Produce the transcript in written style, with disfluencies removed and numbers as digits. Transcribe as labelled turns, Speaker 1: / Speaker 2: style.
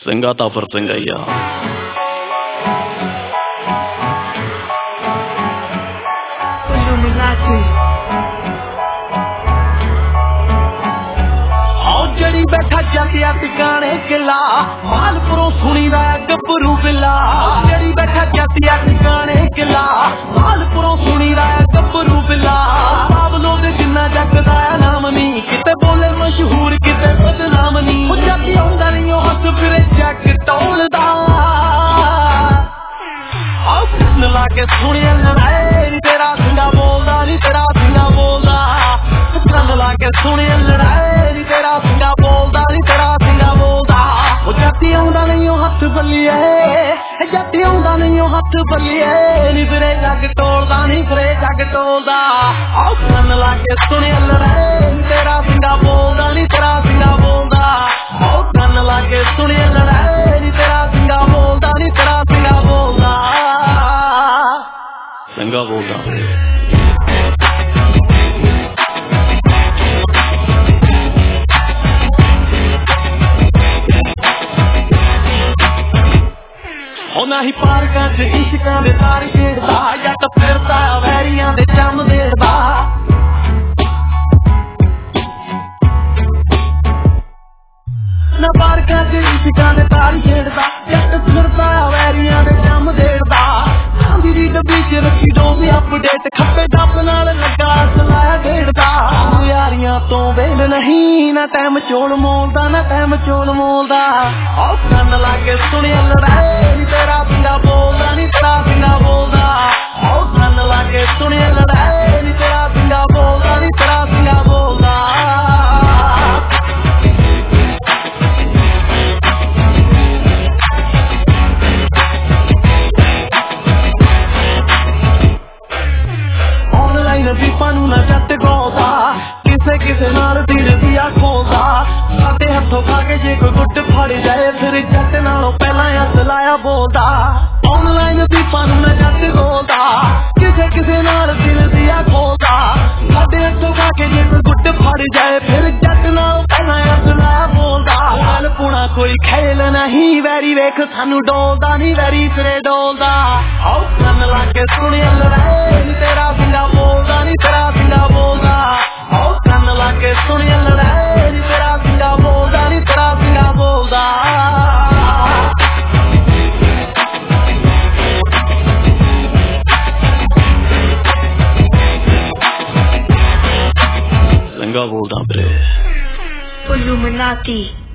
Speaker 1: ਸਿੰਘਾ ਤਾਂ ਫਿਰ ਸਿੰਘਾ ਹੀ ਆ।
Speaker 2: जड़ी बैठा जातिया टिकाने किला मालपुरों सुनी दा गब्बरू बिला। जड़ी बैठा जातिया टिकाने किला मालपुरों सुनी दा गब्बरू बिला। बाबलो दे जिन्ना जगदा नाम नी किते बोले मशहूर किते बदनाम नी। जाति आउंदा नहीं ओ हथ फिरे जग टोलदा। आओ कृष्ण लाके सुनिया लड़ाई नी तेरा सिंगा बोलदा नी तेरा सिंगा बोलदा। कृष्ण लाके सुनिया लड़ाई नी तेरा सिंगा बोलदा नी तेरा सिंगा बोलदा। ओ जाति आउंदा नहीं ओ हथ बल्लिए जाति आउंदा नहीं ओ हथ बल्लिए नी फिरे जग टोलदा नी फिरे जग टोलदा। आओ कृष्ण लाके सुनिया लड़ाई नी तेरा सिंगा बोलदा नी तेरा सिंगा बोलदा। आओ कृष्ण लाके सुनिया लड़ाई नी तेरा सिंगा बोलदा नी तेरा सिंगा बोलदा।
Speaker 1: ਸਿੰਘਾ ਬੋਲਦਾ
Speaker 2: होना ही पार्कां च इश्कां दे तार छेड़दा। जट फिरदा वैरियां दे चम देड़दा। ना पार्कां च इश्कां दे तार छेड़दा। जट फिरदा वैरियां दे चम देड़दा। चांदी दी डब्बी च रखी डोबी अपडेट खप्पे डब नाल लगा चलाया खेड़दा। यारियां तो वेल नहीं ना टाइम चोल मोलदा ना टाइम चोल मोलदा। आओ कन्न लाके सुनिया लड़ाई तेरा सिंगा बोलदा नी तेरा सिंगा बोलदा। आओ कन्न लाके सुनिया लड़ाई नी तेरा सिंगा बोलदा नी तेरा सिंगा बोलदा। ऑनलाइन दीपां नूं ना जट गौदा। किसे किसे नाल दिल दिया खोलदा। साडे हथों खा के जे कोई गुट फड़ जाए फिर जट नालों पहला हथ लाया बोलदा। ऑनलाइन दीपां नूं ना जट गौदा। किसे किसे नाल दिल दिया खोलदा। साडे हथों खा के जे कोई गुट फड़ जाए फिर जट नालों पहला हथ लाया बोलदा। गल पुणा कोई खेल नहीं वैरी वेख सानू डोलदा नी वैरी फिरे डोलदा। आओ कन्न लाके सुनिया लड़ाई तेरा सिंगा बोलदा नी तेरा सिंगा बोलदा। आओ कन्न लाके सुनिया लड़ाई नी तेरा सिंगा बोलदा नी तेरा सिंगा बोलदा।
Speaker 1: ਸਿੰਘਾ ਬੋਲਦਾ ਵੀਰੇ।
Speaker 3: Illuminati